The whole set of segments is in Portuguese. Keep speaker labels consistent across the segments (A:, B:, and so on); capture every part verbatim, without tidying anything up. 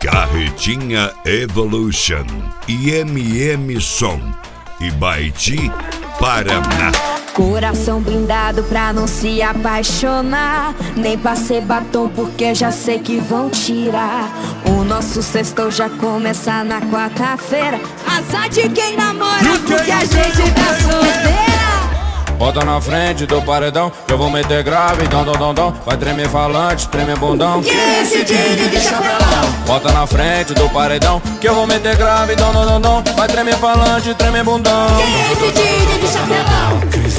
A: Carretinha Evolution, I M M Som e Baiti, Paraná.
B: Coração blindado pra não se apaixonar, nem passei batom porque já sei que vão tirar. O nosso sextou já começa na quarta-feira. Azar de quem namora porque a gente tá solteira.
C: Bota na frente do paredão, que eu vou meter grave, dom, dom, dom, dom. Vai tremer falante, tremer bundão.
B: Que esse Didi de chapelão.
C: Bota na frente do paredão, que eu vou meter grave, dom, dom, dom, dom. Vai tremer falante, tremer bundão.
B: Que esse Didi de chapelão.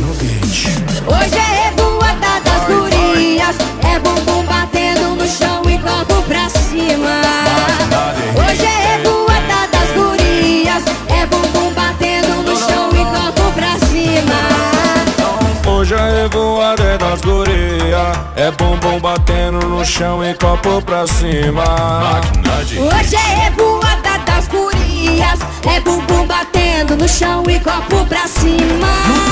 B: Hoje é revoada das gurias, é bumbum batendo no chão e copo pra cima. Hoje é revoada das gurias, é bumbum batendo no chão e copo pra cima.
C: Hoje é revoada das gurias, é bumbum batendo no chão e copo pra cima.
B: Hoje é revoada das gurias, é bumbum batendo no chão e copo pra cima.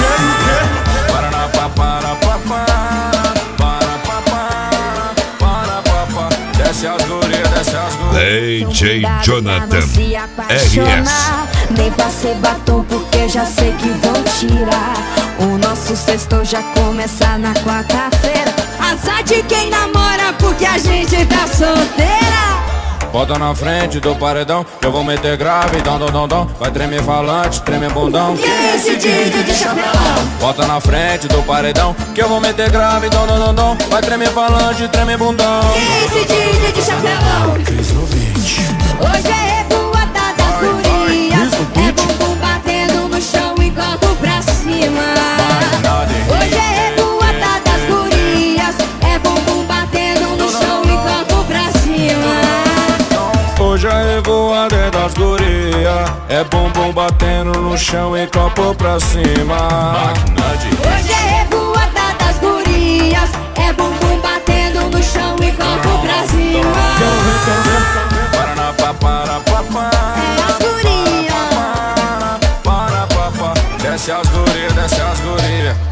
C: Para na pa para pa para para pa para pa pa. Desce as gurias, desce as gurias.
A: D J Jonathan R S.
B: Nem passei batom porque já sei que vão tirar. O nosso sextou já começa na quarta-feira. Azar de quem namora porque a gente tá solteira.
C: Bota na frente do paredão, que eu vou meter grave, dom, dom, dom, dom. Vai tremer falante, tremer bundão.
B: Que esse Didi de chapelão.
C: Bota na frente do paredão, que eu vou meter grave, dom, dom, dom, dom. Vai tremer falante, tremer bundão.
B: Que esse Didi de chapelão. Hoje é revoada das gurias, é bumbum batendo no chão e copo pra cima. Hoje é revoada das gurias, é bumbum batendo no chão e copo pra cima.
C: Hoje é revoada das gurias, é bumbum batendo no chão e copo pra cima.
B: Hoje é revoada das gurias, é bumbum batendo no chão e copo pra cima.
C: Para na pa para pa para
B: As gurias.
C: para pa pa. Desce as gurias, desce as gurias.